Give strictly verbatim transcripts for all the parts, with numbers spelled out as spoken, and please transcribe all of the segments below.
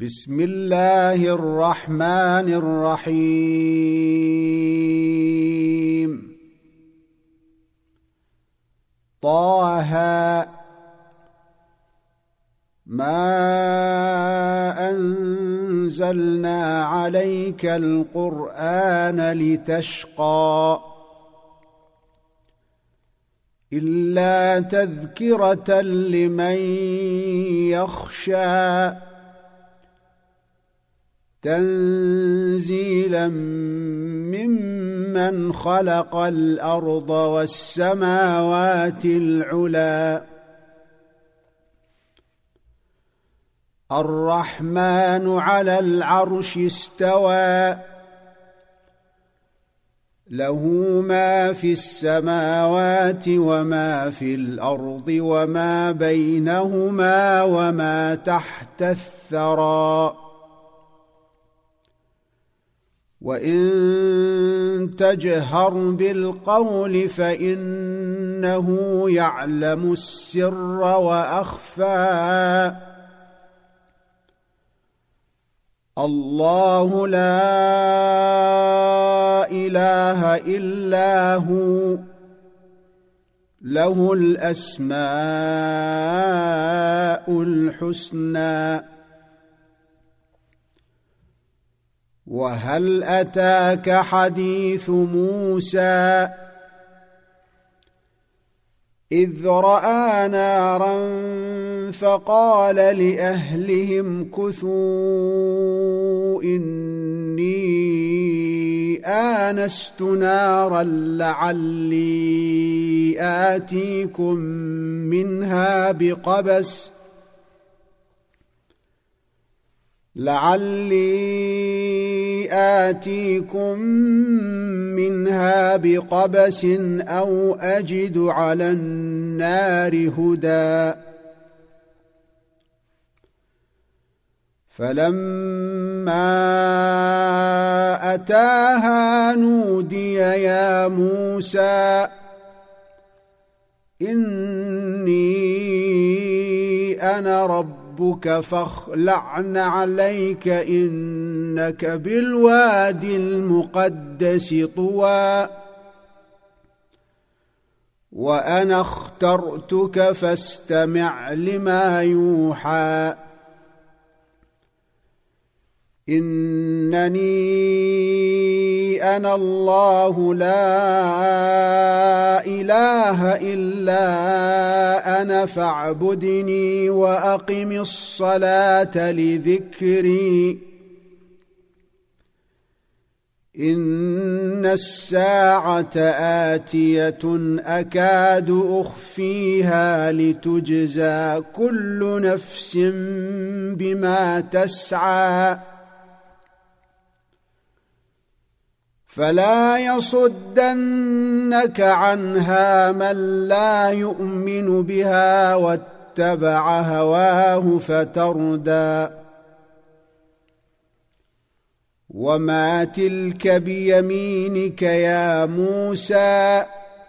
بسم الله الرحمن الرحيم. طه ما أنزلنا عليك القرآن لتشقى إلا تذكرة لمن يخشى تنزيلا ممن خلق الأرض والسماوات العلى الرحمن على العرش استوى له ما في السماوات وما في الأرض وما بينهما وما تحت الثرى وإن تجهر بالقول فإنه يعلم السر وأخفى الله لا إله إلا هو له الأسماء الحسنى. وهل أتاك حديث موسى إذ رأى نارا فقال لأهلهم كثوا إني آنست نارا لعلي آتيكم منها بقبس لعلي آتيكم منها بقبس أو أجد على النار هدى فلما أتاها نودي يا موسى إني أنا ربك فاخلع عليك إنك بالوادي المقدس طوى وأنا اخترتك فاستمع لما يوحى إنني أنا الله لا إله إلا أنا فاعبدني وأقم الصلاة لذكري إن الساعة آتية أكاد أخفيها لتجزى كل نفس بما تسعى فلا يصدنك عنها من لا يؤمن بها واتبع هواه فتردى وما تلك بيمينك يا موسى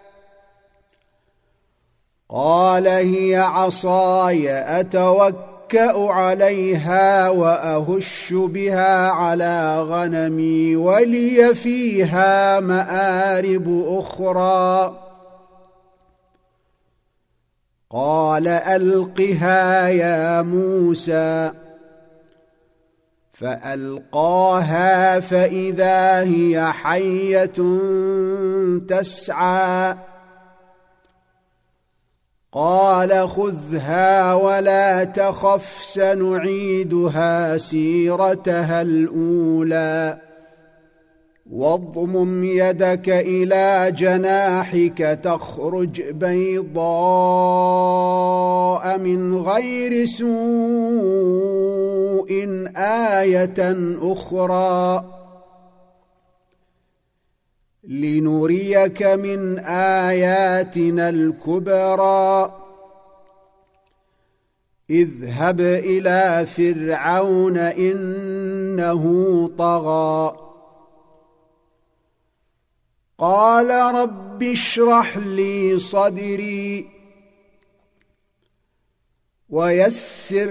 قال هي عصاي أتوكل عليها وأهش بها على غنمي ولي فيها مآرب أخرى قال ألقها يا موسى فألقاها فإذا هي حية تسعى قال خذها ولا تخف سنعيدها سيرتها الأولى واضمم يدك إلى جناحك تخرج بيضاء من غير سوء آية أخرى لنريك من آياتنا الكبرى اذهب إلى فرعون إنه طغى قال رب اشرح لي صدري ويسر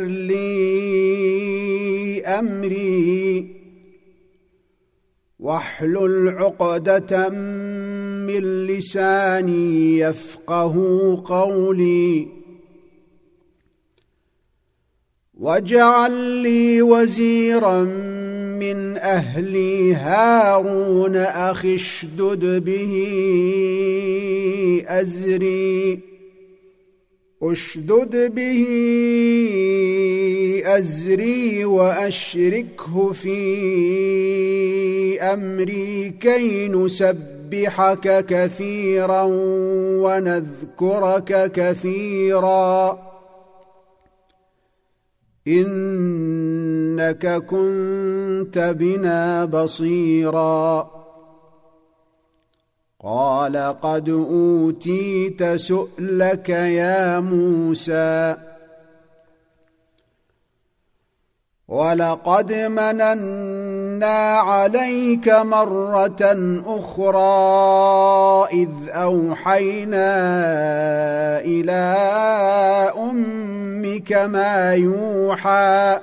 لي أمري واحلل عقدة من لساني يفقه قولي واجعل لي وزيرا من أهلي هارون أخي اشدد به أزري أشدد به أزري وأشركه في أمري كي نسبحك كثيرا ونذكرك كثيرا إنك كنت بنا بصيرا قال قد أوتيت سؤلك يا موسى ولقد مننا عليك مرة أخرى إذ أوحينا إلى أمك ما يوحى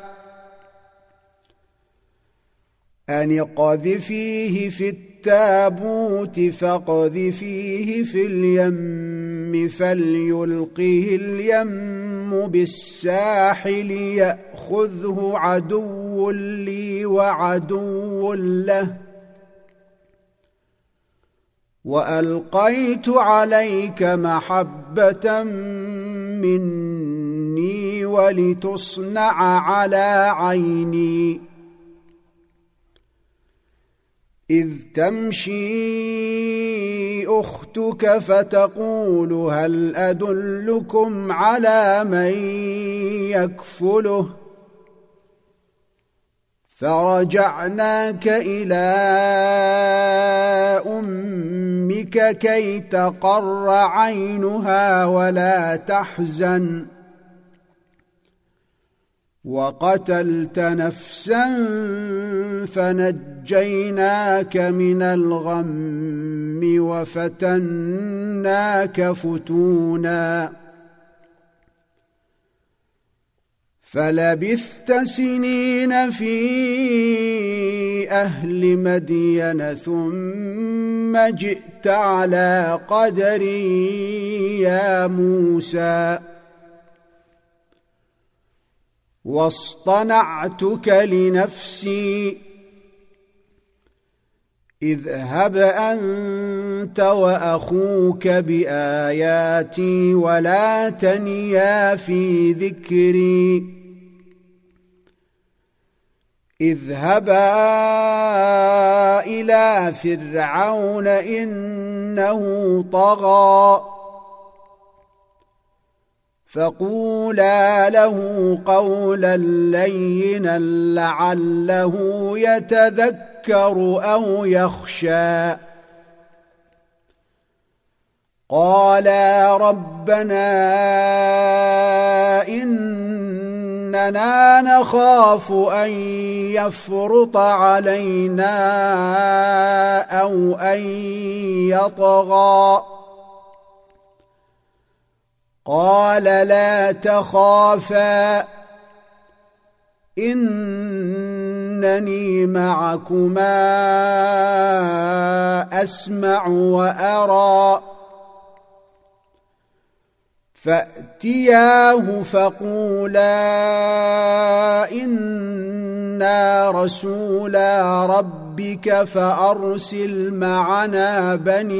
أن اقذفيه في التابوت فاقذفيه في اليم فليلقه اليم بالساحل يأخذه عدو لي وعدو له وألقيت عليك محبة مني ولتصنع على عيني إذ تمشي أختك فتقول هل أدلكم على من يكفله فرجعناك إلى أمك كي تقر عينها ولا تحزن وقتلت نفسا فنجيناك من الغم وفتناك فتونا فلبثت سنين في أهل مدين ثم جئت على قدري يا موسى واصطنعتك لنفسي اذهب أنت وأخوك بآياتي ولا تنيا في ذكري اذهبا إلى فرعون إنه طغى فقولا له قولا لينا لعله يتذكر أو يخشى قالا ربنا إننا نخاف أن يفرط علينا أو أن يطغى قال لا تخافا إنني معكما أسمع وأرى فأتياه فقولا إنا رسولا ربك فأرسل معنا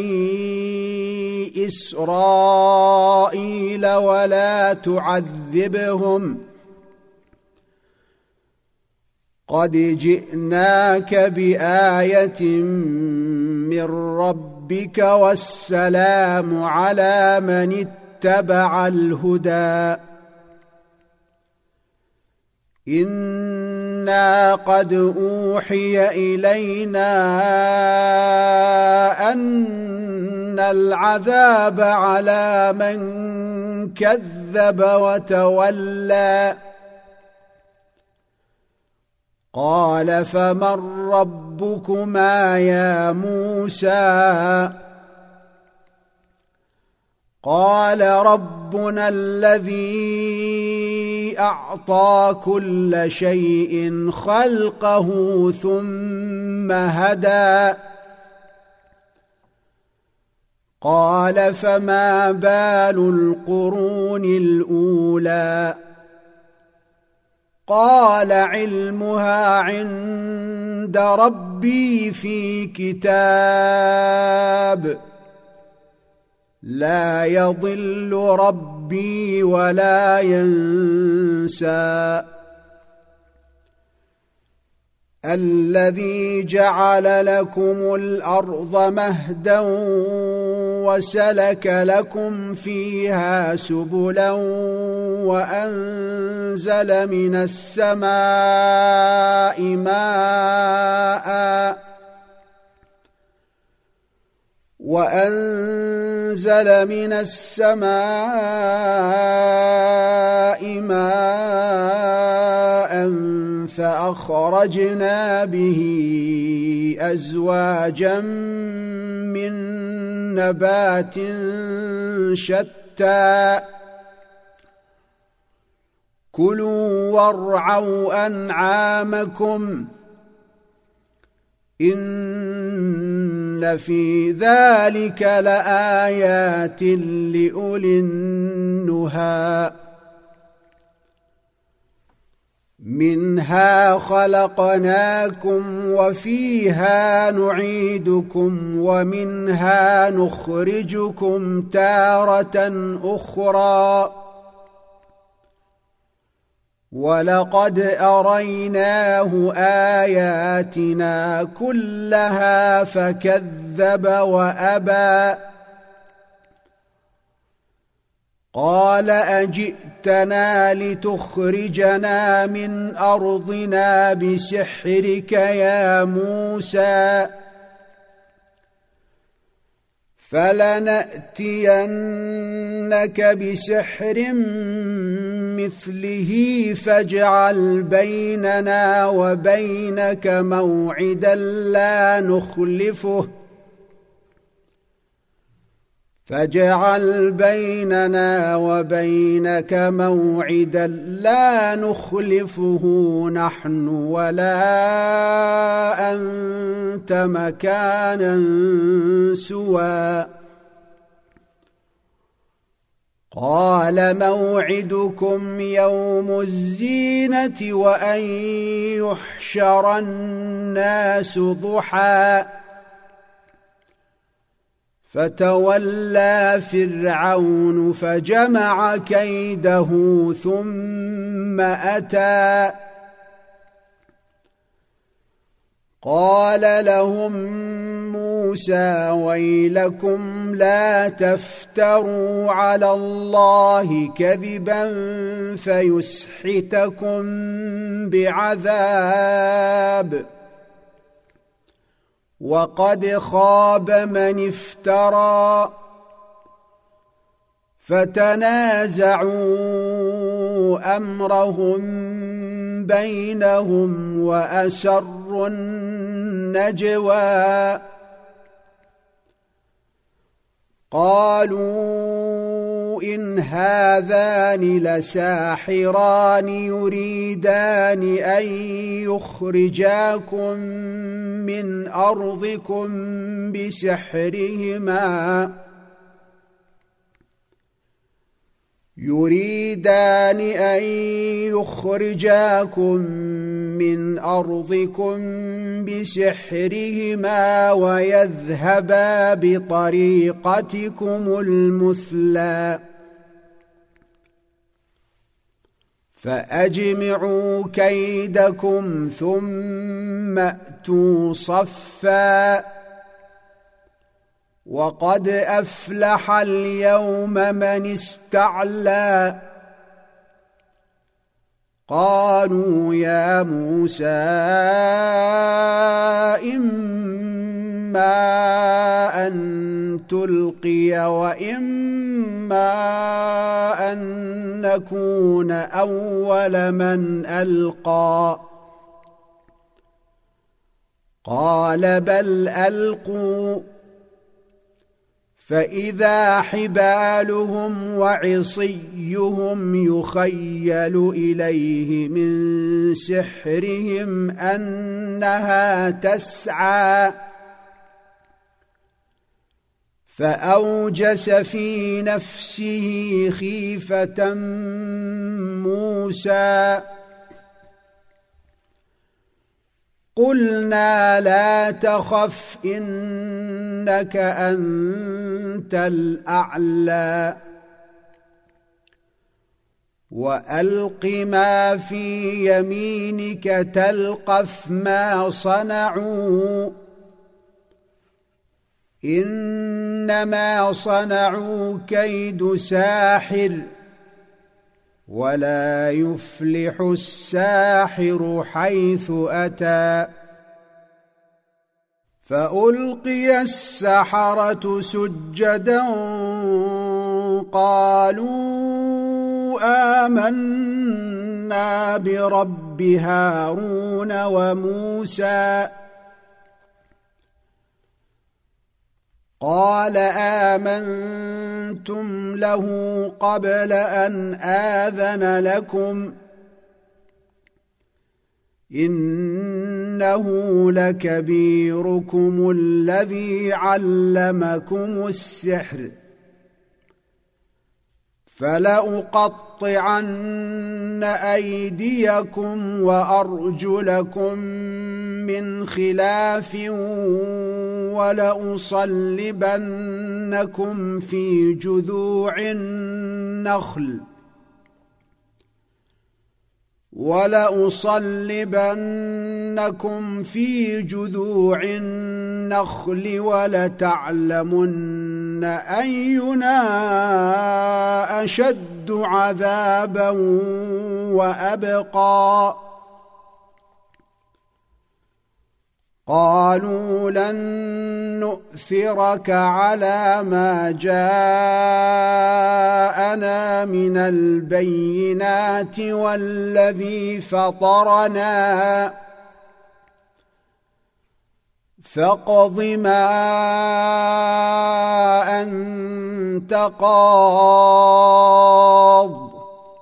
بني إسرائيل ولا تعذبهم قد جئناك بآية من ربك والسلام على من اتبع الهدى إنا قد أوحي إلينا أن العذاب على من كذب وتولى قال فمن ربكما يا موسى قال ربنا الذي أعطى كل شيء خلقه ثم هدى قال فما بال القرون الأولى قال علمها عند ربي في كتاب لا يضل ربي ولا ينسى الذي جعل لكم الأرض مهدا وسلك لكم فيها سبلا وأنزل من السماء ماء وأنزل من السماء ماء فأخرجنا به أزواجا من نبات شتى كلوا وارعوا أنعامكم إن في ذلك لآيات لأولي النهى منها خلقناكم وفيها نعيدكم ومنها نخرجكم تارة أخرى ولقد أريناه آياتنا كلها فكذب وأبى قال أجئتنا لتخرجنا من أرضنا بسحرك يا موسى فلنأتينك بسحر مثله فاجعل بيننا وبينك موعدا لا نخلفه فاجعل بيننا وبينك موعدا لا نخلفه نحن ولا أنت مكانا سوى قال موعدكم يوم الزينة وأن يحشر الناس ضحى فتولى فرعون فجمع كيده ثم أتى قال لهم موسى ويلكم لا تفتروا على الله كذبا فيسحتكم بعذاب وقد خاب من افترى فتنازعوا أمرهم بينهم وأسروا النجوى قالوا إن هذان لساحران يريدان أن يخرجاكم من أرضكم بسحرهما يريدان أن يخرجاكم من أرضكم بسحرهما ويذهبا بطريقتكم المثلى فأجمعوا كيدكم ثم أتوا صفا وقد أفلح اليوم من استعلى قالوا يا موسى إما أن تلقي وإما أن نكون أول من ألقى قال بل ألقوا فإذا حبالهم وعصيهم يخيل إليه من سحرهم أنها تسعى فأوجس في نفسه خيفة موسى قلنا لا تخف إنك أنت الأعلى وألق ما في يمينك تلقف ما صنعوا إنما صنعوا كيد ساحر ولا يفلح الساحر حيث أتى فألقي السحرة سجدا قالوا آمنا برب هارون وموسى قال آمنتم له قبل أن آذن لكم إنه لكبيركم الذي علمكم السحر فلأقطعن أيديكم وأرجلكم من خلاف ولأصلبنكم في جذوع النخل ولأصلبنكم في جذوع النخل ولتعلمن أينا أشد عذابا وأبقى قالوا لن نؤثرك على ما جاءنا من البينات والذي فطرنا فاقض ما أنت قاض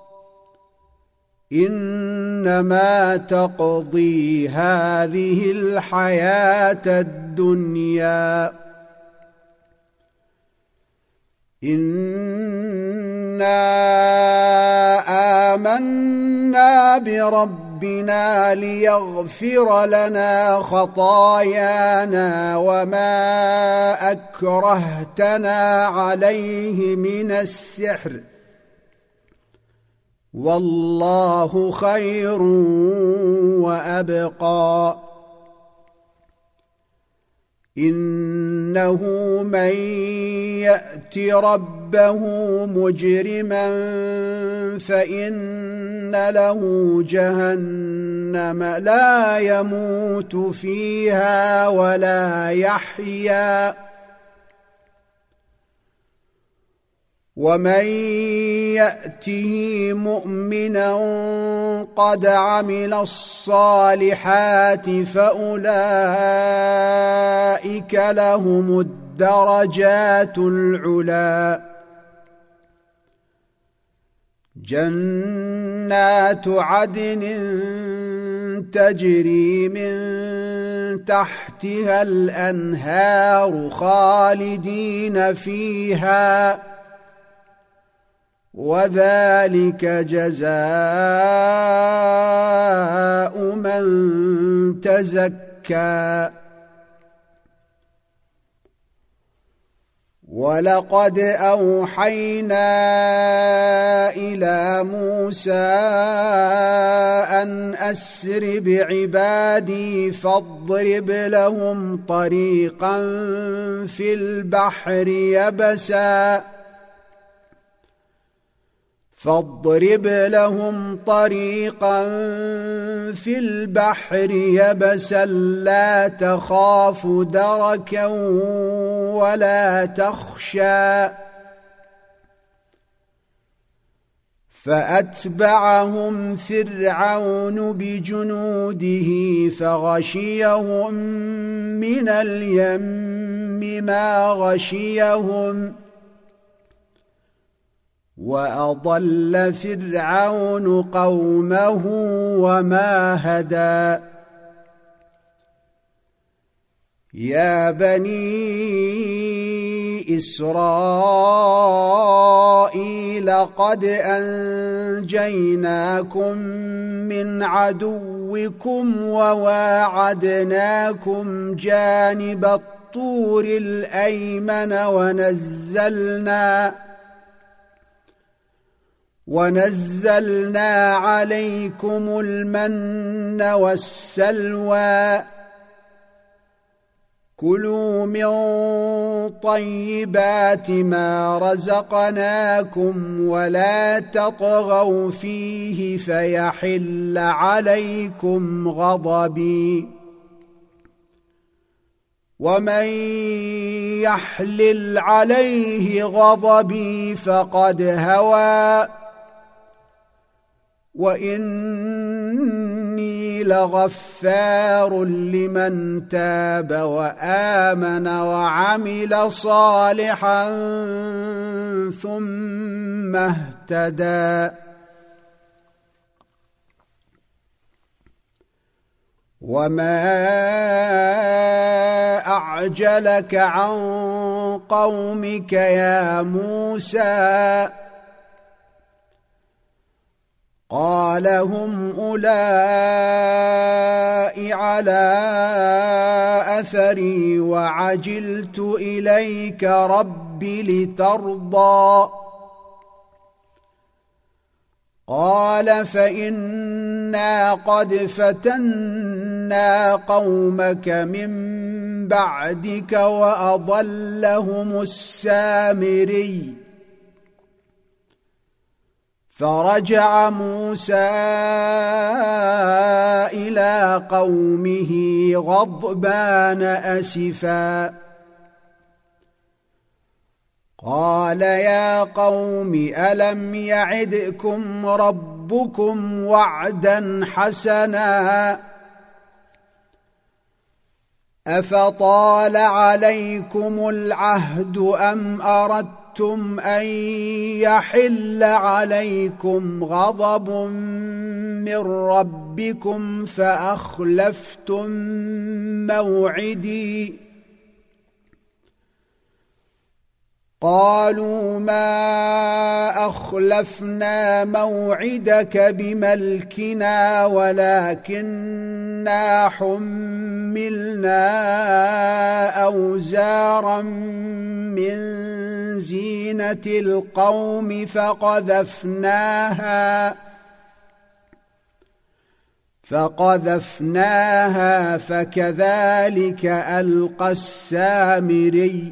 إنما تقضي هذه الحياة الدنيا إنا آمنا بربنا ليغفر لنا خطايانا وما أكرهتنا عليه من السحر والله خير وأبقى إنه من يأت ربه مجرما فإن له جهنم لا يموت فيها ولا يحيا ومن يأته مؤمنا قد عمل الصالحات فأولئك لهم الدرجات العلى جنات عدن تجري من تحتها الأنهار خالدين فيها وذلك جزاء من تزكى ولقد أوحينا إلى موسى أن أسر بعبادي فاضرب لهم طريقا في البحر يبسا فاضرب لهم طريقا في البحر يبسا لا تخاف دركا ولا تخشى فأتبعهم فرعون بجنوده فغشيهم من اليم ما غشيهم وأضل فرعون قومه وما هدى يا بني إسرائيل قد أنجيناكم من عدوكم وواعدناكم جانب الطور الأيمن ونزلنا ونزلنا عليكم المن والسلوى كلوا من طيبات ما رزقناكم ولا تطغوا فيه فيحل عليكم غضبي ومن يحلل عليه غضبي فقد هوى وإني لغفار لمن تاب وآمن وعمل صالحا ثم اهتدى وما أعجلك عن قومك يا موسى قال هم أولئك على أثري وعجلت إليك رب لترضى قال فإنا قد فتنا قومك من بعدك وأضلهم السامري فرجع موسى إلى قومه غضبان أسفا قال يا قوم ألم يعدكم ربكم وعدا حسنا أفطال عليكم العهد أم أردتم أن يحل عليكم غضب من ربكم فأخلفتم موعدي قالوا ما أخلفنا موعدك بملكنا ولكننا حملنا أوزارا من زينة القوم فقذفناها فقذفناها فكذلك ألقى السامري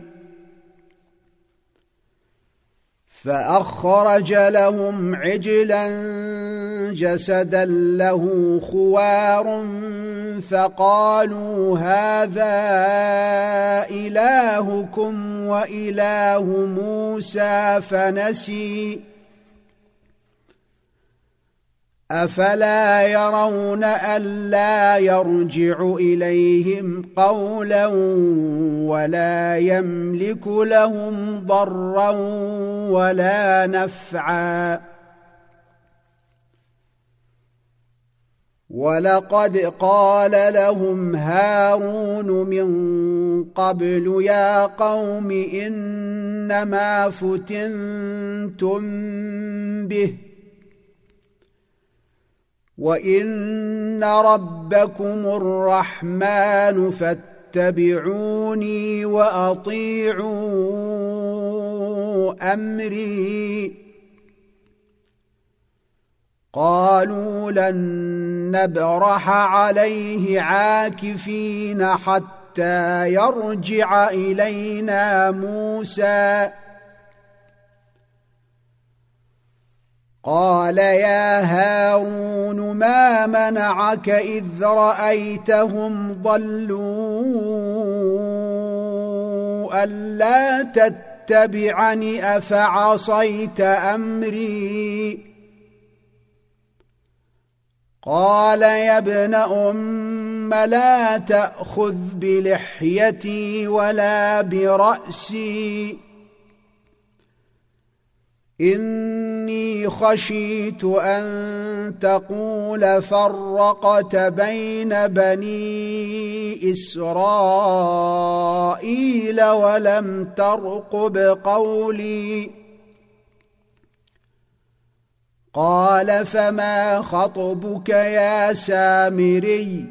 فأخرج لهم عجلا جسدا له خوار فقالوا هذا إلهكم وإله موسى فنسي أفلا يرون ألا يرجع إليهم قولا ولا يملك لهم ضرا ولا نفعا ولقد قال لهم هارون من قبل يا قوم إنما فتنتم به وإن ربكم الرحمن فاتبعوني وأطيعوا أمري قالوا لن نبرح عليه عاكفين حتى يرجع إلينا موسى قال يا هارون ما منعك إذ رأيتهم ضلوا ألا تتبعني أفعصيت أمري قال يا ابن أم لا تأخذ بلحيتي ولا برأسي إني خشيت أن تقول فرقت بين بني إسرائيل ولم ترقب قولي قال فما خطبك يا سامري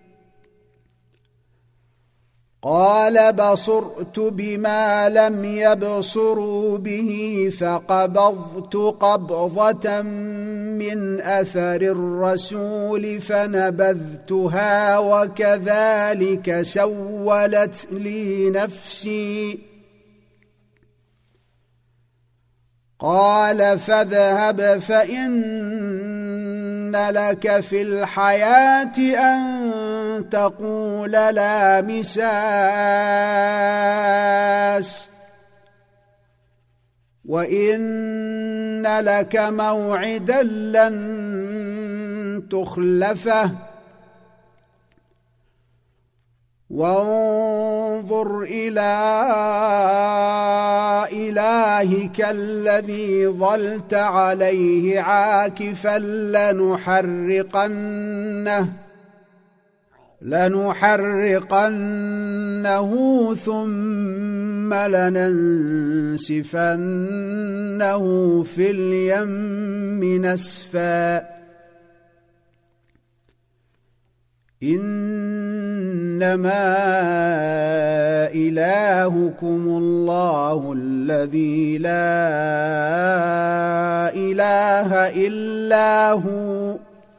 قال بصرت بما لم يبصروا به فقبضت قبضة من أثر الرسول فنبذتها وكذلك سولت لي نفسي قال فاذهب فإن لك في الحياة أن تقول لا مساس وإن لك موعدا لن تخلفه وانظر إلى إلهك الذي ظلت عليه عاكفا لنحرقنه لنحرقنه ثم لننسفنه في اليم نسفا إنما إلهكم الله الذي لا إله إلا هو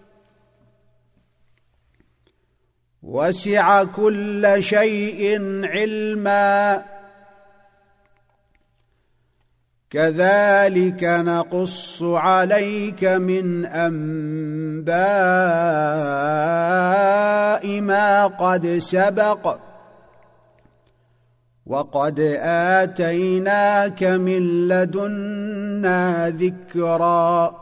وسع كل شيء علما كذلك نقص عليك من أنباء ما قد سبق وقد آتيناك من لدنا ذكرا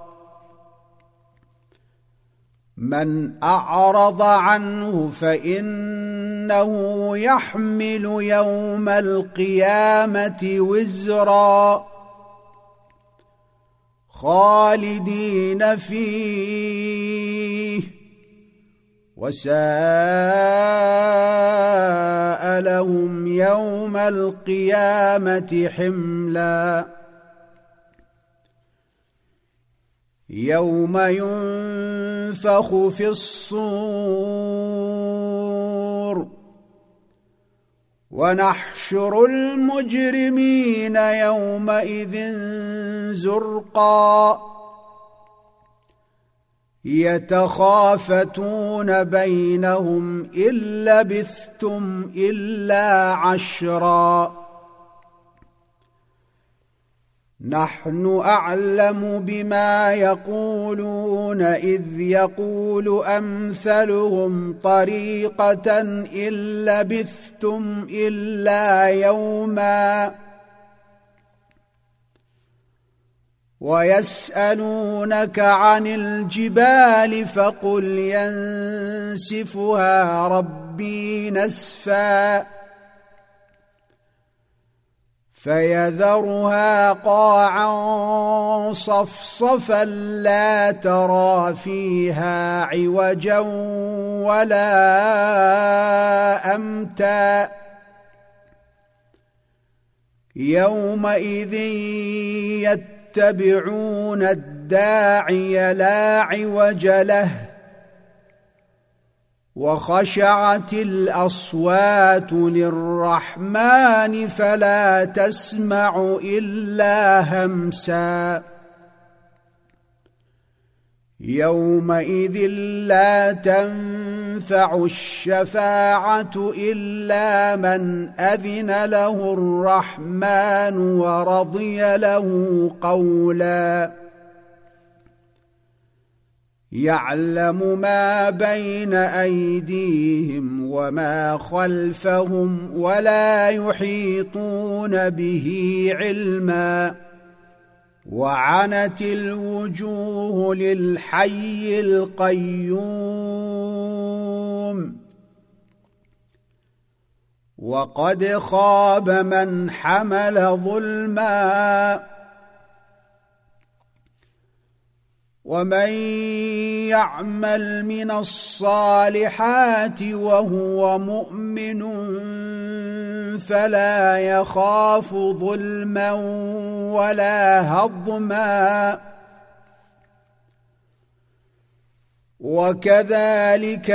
من أعرض عنه فإنه يحمل يوم القيامة وزرا خالدين فيه وساء لهم يوم القيامة حملا يوم ينفخ في الصور ونحشر المجرمين يومئذ زرقا يتخافتون بينهم إن لبثتم إلا عشرا نحن أعلم بما يقولون إذ يقول أمثلهم طريقة إن لبثتم إلا يوما ويسألونك عن الجبال فقل ينسفها ربي نسفا فيذرها قاعا صفصفا لا ترى فيها عوجا ولا أمتا يومئذ يتبعون الداعي لا عوج له وخشعت الأصوات للرحمن فلا تسمع إلا همسا يومئذ لا تنفع الشفاعة إلا من أذن له الرحمن ورضي له قولا يعلم ما بين أيديهم وما خلفهم ولا يحيطون به علما وعنت الوجوه للحي القيوم وقد خاب من حمل ظلما ومن يعمل من الصالحات وهو مؤمن فلا يخاف ظلما ولا هضما وكذلك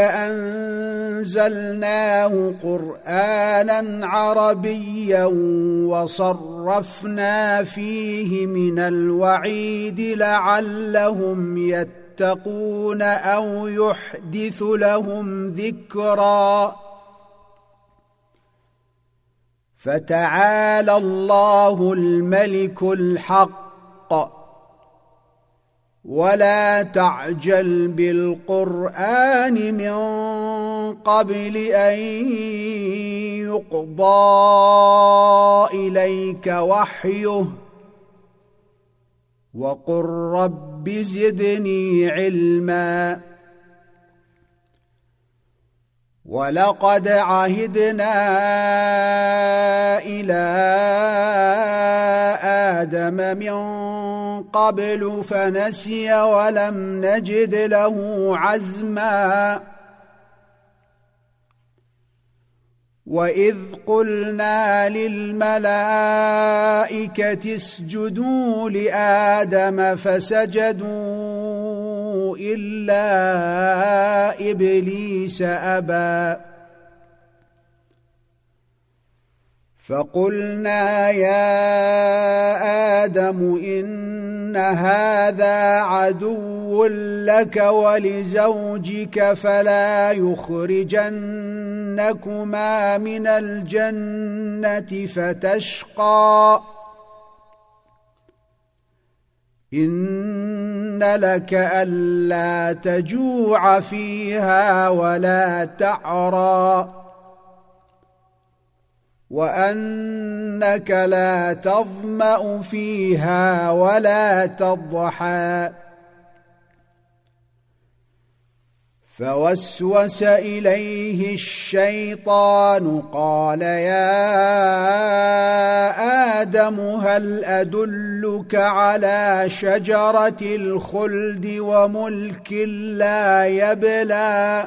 أنزلناه قرآنا عربيا وصرفنا فيه من الوعيد لعلهم يتقون أو يحدث لهم ذكرا فتعالى الله الملك الحق ولا تعجل بالقرآن من قبل أن يقضى إليك وحيه وقل رب زدني علما ولقد عهدنا إلى آدم من قبل فنسي ولم نجد له عزما وإذ قلنا للملائكة اسجدوا لآدم فسجدوا إلا إبليس أبى فقلنا يا آدم إن هذا عدو لك ولزوجك فلا يخرجنكما من الجنة فتشقى إن لك ألا تجوع فيها ولا تعرى وأنك لا تظمأ فيها ولا تضحى فوسوس إليه الشيطان قال يا آدم هل أدلك على شجرة الخلد وملك لا يبلى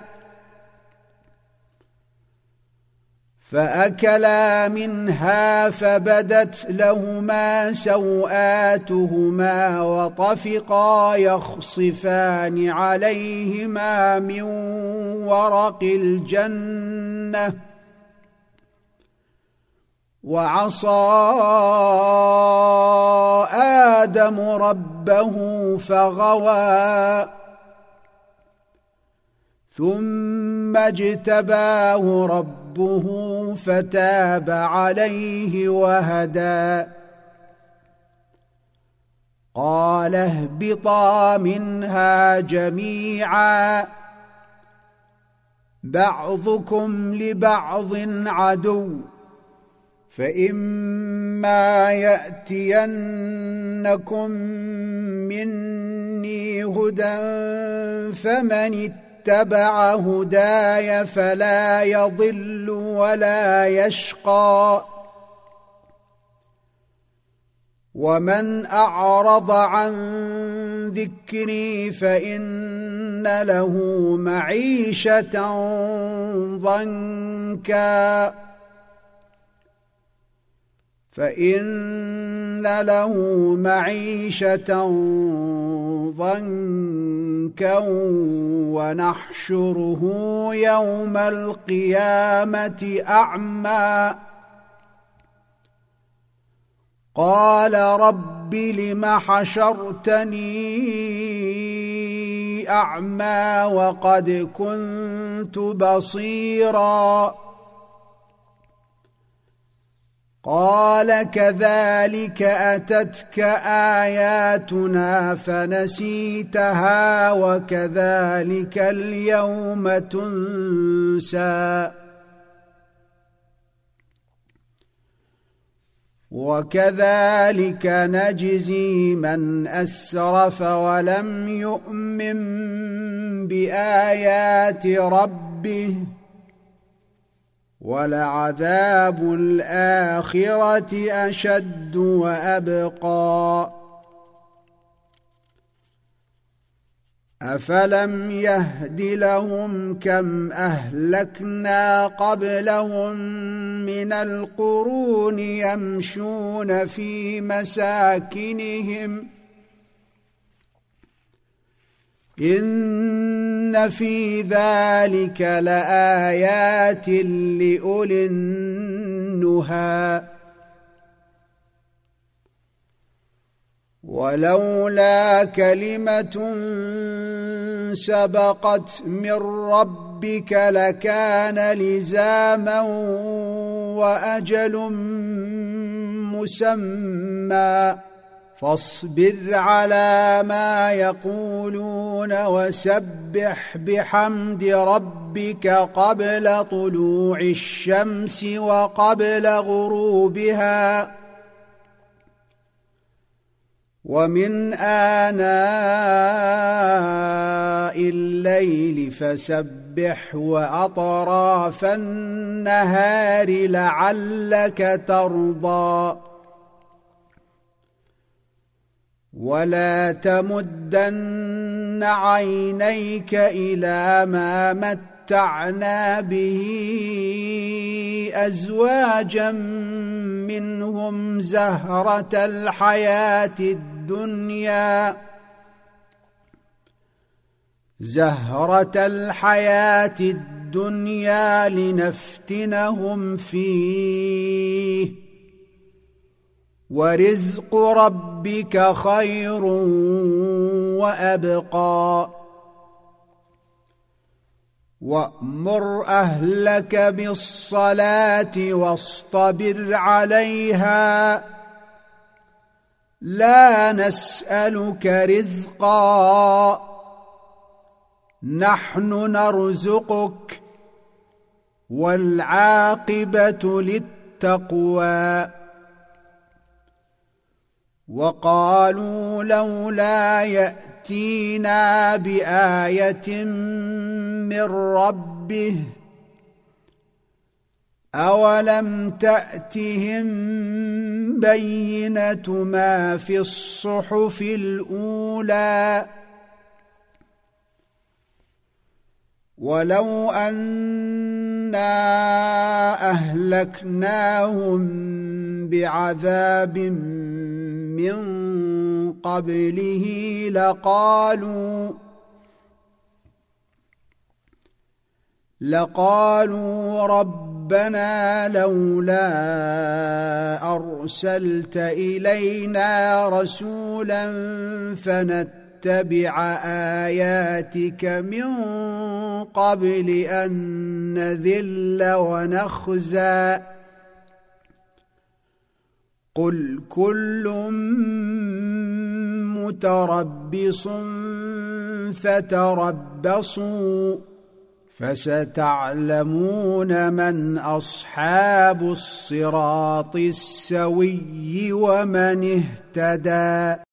فأكلا منها فبدت لهما سوآتهما وطفقا يخصفان عليهما من ورق الجنة وعصى آدم ربه فغوى ثم اجتباه ربه فتاب عليه وهدى قال اهبطا منها جميعا بعضكم لبعض عدو فإما يأتينكم مني هدى فمن اتبع هداي فلا يضل ولا يشقى ومن أعرض عن ذكري فإن له معيشة ضنكا فإن له معيشة ضنكا ونحشره يوم القيامة أعمى قال رب لم حشرتني أعمى وقد كنت بصيرا قال كذلك أتتك آياتنا فنسيتها وكذلك اليوم تنسى وكذلك نجزي من أسرف ولم يؤمن بآيات ربه ولعذاب الآخرة أشد وأبقى أفلم يهد لهم كم أهلكنا قبلهم من القرون يمشون في مساكنهم إن في ذلك لآيات لأولي النهى ولولا كلمة سبقت من ربك لكان لزاما وأجل مسمى فاصبر على ما يقولون وسبح بحمد ربك قبل طلوع الشمس وقبل غروبها ومن آناء الليل فسبح وأطراف النهار لعلك ترضى ولا تمدن عينيك إلى ما متعنا به أزواجا منهم زهرة الحياة الدنيا زهرة الحياة الدنيا لنفتنهم فيه ورزق ربك خير وأبقى وأمر أهلك بالصلاة واصطبر عليها لا نسألك رزقا نحن نرزقك والعاقبة للتقوى وقالوا لولا يأتينا بآية من ربه أولم تأتهم بينة ما في الصحف الأولى ولو أنا أهلكناهم بعذاب من قبله لقالوا لقالوا ربنا لولا أرسلت إلينا رسولا فنتبع آياتك من قبل أن نذل ونخزى قل كل متربص فتربصوا فستعلمون من أصحاب الصراط السوي ومن اهتدى.